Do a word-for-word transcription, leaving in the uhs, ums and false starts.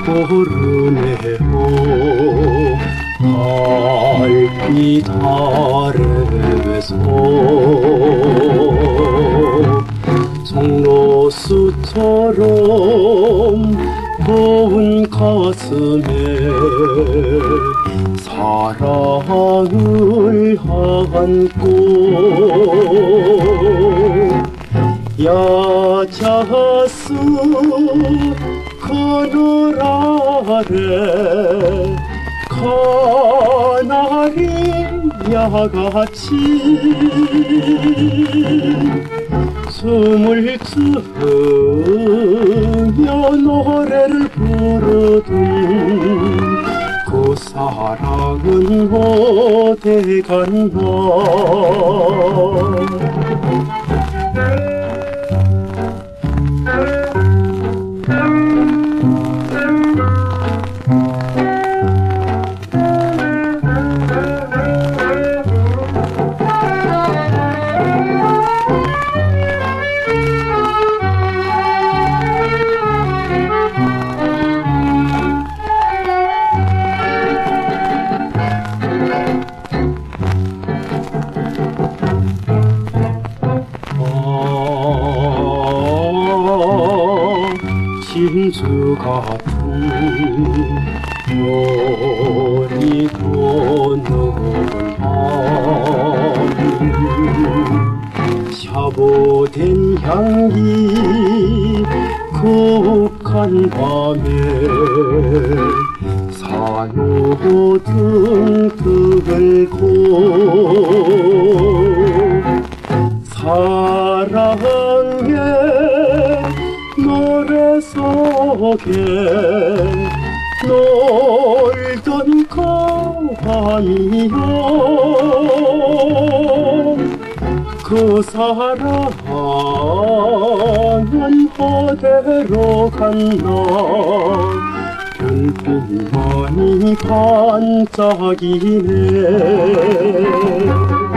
오르네요. 달빛 아래에서 송로수처럼 고운 가슴에 사랑을 안고 야자수 그늘 아래 가나리 야같이 숨을 쉬며 노래를 부르던 그 사랑은 어디 갔나. 진주 같은 머리도 너른 밤 샤보된 향기 국한 밤에 산호등 들고 사랑의 노래 속에 놀던 가만이여 그 사랑은 어디로 갔나. 별빛만이 반짝이네.